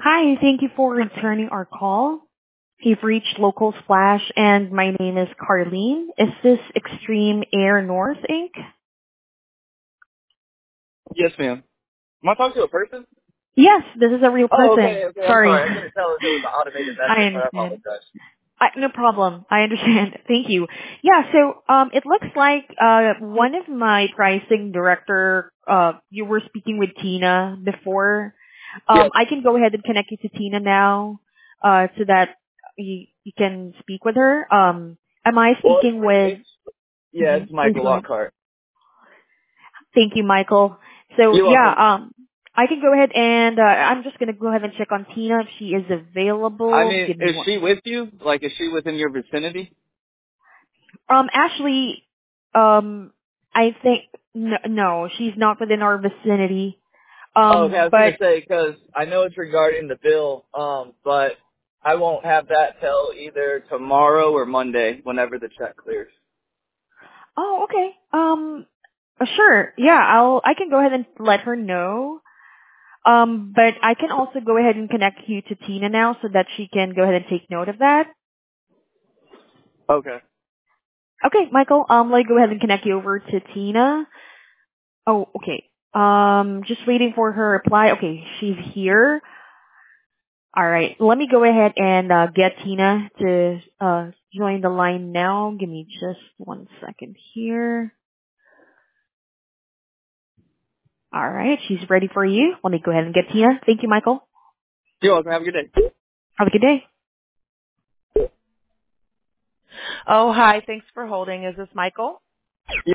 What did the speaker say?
Hi, thank you for returning our call. You've reached Local Splash, and my name is Carlene. Is this Extreme Air North Inc.? Yes, ma'am. Am I talking to a person? Yes, this is a real Oh, person. okay, okay. I'm Sorry. sorry. I couldn't tell if it was an automated I message, but I understand. apologize. No problem. I understand. Thank you. Yeah, so it looks like one of my pricing director, you were speaking with Tina before. Yes. I can go ahead and connect you to Tina now, so that you can speak with her. Am I Well, speaking with? it's Please Michael go ahead. Lockhart. Thank you, Michael. So You're yeah, welcome. I can go ahead and I'm just gonna go ahead and check on Tina if she is I available. mean, Give me is one. she with you? Like, is she within your vicinity? Actually, I think no, she's not within our vicinity. Oh, okay. I was But gonna say because I know it's regarding the bill, but I won't have that till either tomorrow or Monday, whenever the check clears. oh, okay. Sure. Yeah, I can go ahead and let her know. But I can also go ahead and connect you to Tina now so that she can go ahead and take note of that. Okay. Okay, Michael. Let me go ahead and connect you over to Tina. Oh, okay. Just waiting for her reply. Okay, she's here. All right. Let me go ahead and get Tina to join the line now. Give me just 1 second here. All right. She's ready for you. Let me go ahead and get Tina. Thank you, Michael. You're welcome. Have a good day. Have a good day. Oh, hi. Thanks for holding. Is this Michael?